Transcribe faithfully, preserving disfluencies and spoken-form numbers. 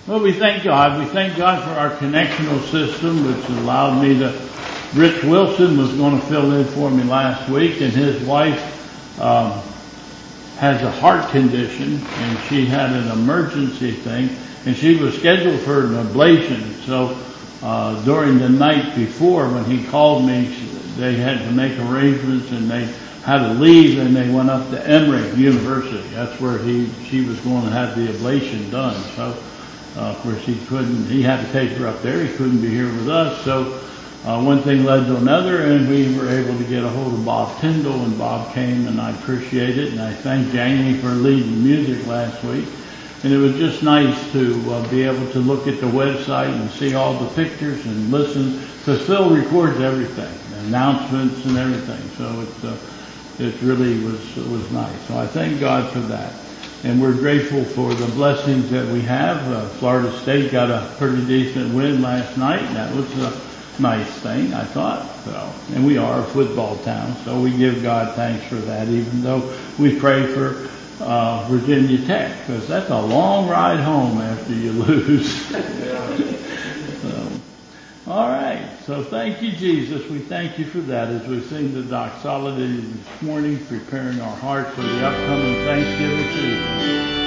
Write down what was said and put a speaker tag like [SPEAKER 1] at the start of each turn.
[SPEAKER 1] Well, we thank God. We thank God for our connectional system, which allowed me to. Rich Wilson was going to fill in for me last week, and his wife um, has a heart condition, and she had an emergency thing, and she was scheduled for an ablation. So uh, during the night before, when he called me, they had to make arrangements, and they had to leave, and they went up to Emory University. That's where he she was going to have the ablation done. So. Uh, of course, he couldn't, he had to take her up there. He couldn't be here with us. So uh, one thing led to another, and we were able to get a hold of Bob Tyndall, and Bob came, and I appreciate it. And I thank Jamie for leading music last week. And it was just nice to uh, be able to look at the website and see all the pictures and listen, because Phil records everything, announcements and everything. So it's, uh, it really was, was nice. So I thank God for that. And we're grateful for the blessings that we have. Uh, Florida State got a pretty decent win last night. That was a nice thing, I thought. So, and we are a football town, so we give God thanks for that, even though we pray for uh, Virginia Tech, because that's a long ride home after you lose. So, all right. So thank you, Jesus. We thank you for that as we sing the doxology this morning, preparing our hearts for the upcoming Thanksgiving season.